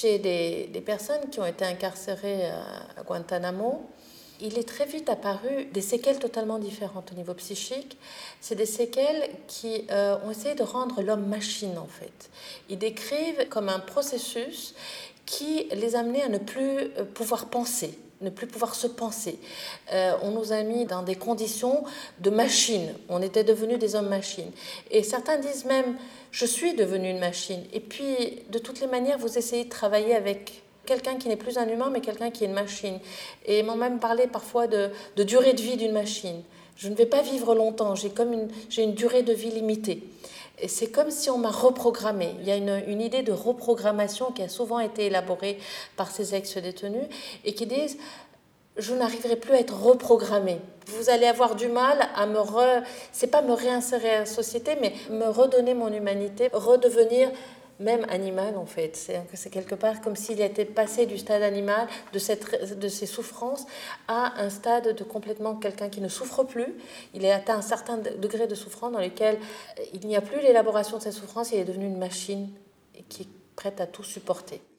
Chez des personnes qui ont été incarcérées à Guantanamo, il est très vite apparu des séquelles totalement différentes au niveau psychique. C'est des séquelles qui ont essayé de rendre l'homme machine, en fait. Ils décrivent comme un processus qui les amenait à ne plus pouvoir penser, ne plus pouvoir se penser. On nous a mis dans des conditions de machine. On était devenus des hommes machines. Et certains disent même, je suis devenu une machine. Et puis, de toutes les manières, vous essayez de travailler avec quelqu'un qui n'est plus un humain, mais quelqu'un qui est une machine. Et ils m'ont même parlé parfois de durée de vie d'une machine. Je ne vais pas vivre longtemps, j'ai une durée de vie limitée. Et c'est comme si on m'a reprogrammé. Il y a une idée de reprogrammation qui a souvent été élaborée par ces ex-détenus et qui disent « je n'arriverai plus à être reprogrammé ». Vous allez avoir du mal à c'est pas me réinsérer à la société, mais me redonner mon humanité, redevenir même animal en fait. C'est quelque part comme s'il était passé du stade animal, de ces souffrances, à un stade de complètement quelqu'un qui ne souffre plus. Il a atteint un certain degré de souffrance dans lequel il n'y a plus l'élaboration de cette souffrance, il est devenu une machine qui est prête à tout supporter.